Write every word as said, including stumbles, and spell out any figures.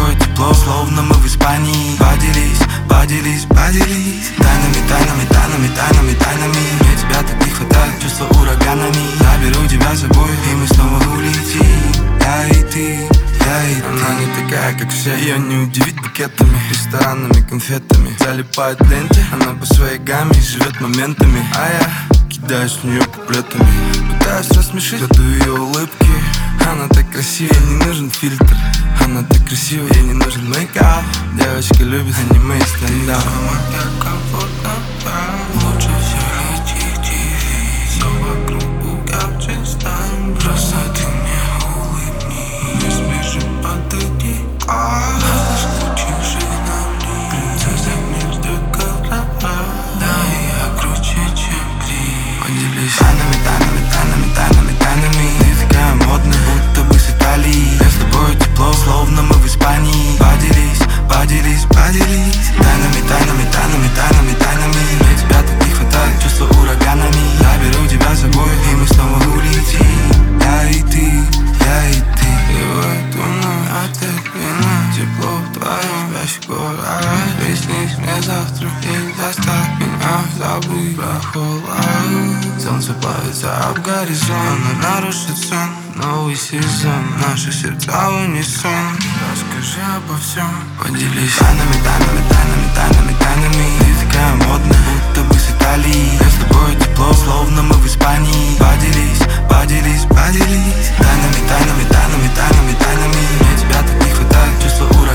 тобой тепло, словно мы в Испании. Поделись, поделись, поделись тайнами, тайнами, тайнами, тайнами, тайнами. Мне тебя так не хватает, чувства ураганами. Заберу тебя с собой, и мы снова улетим. Я и ты, я и ты. Она не такая, как все, ее не удивить букетами, ресторанами, конфетами. Залипает в ленте, она по своей гамме живет моментами. А я кидаюсь в нее куплетами, пытаюсь рассмешить году ее улыбки. Она так красива, ей не нужен фильтр. Она так красива, ей не нужен мейкап. Девочка любит аниме и стендап. Так комфортно, лучше всех идти. Все вокруг пугав чисто. Просто ты мне улыбнись, ближе подойди. Заскучивший на мне принцесса между голова. Да, я круче, чем ты. Поделись тайнами, тайнами, тайнами, тайнами, тайнами. Ты такая модная, будто бы с Италии. Мне с тобой тепло, словно мы в Испании. Поделись, поделись, поделись тайнами, тайнами, тайнами, тайнами, тайнами. Мне тебя так не хватает, чувства ураганами. Заберу тебя с собой, и мы снова улетим. Я и ты, я и ты. И в эту ночь отопина, тепло в твоем спящих глазах. Приснись мне завтра и заставь меня забыть про холод. Солнце плавится об горизонт, но нарушит сон. Новый сезон, наши сердца в унисон. Расскажи обо всем, поделись тайнами, тайнами, тайнами, тайнами, тайнами. Ты такая модная, будто бы с Италии. Мне с тобой тепло, словно мы в Испании. Поделись, поделись, поделись тайнами, тайнами, тайнами, тайнами, тайнами. Мне тебя так не хватает, чувства ураганами.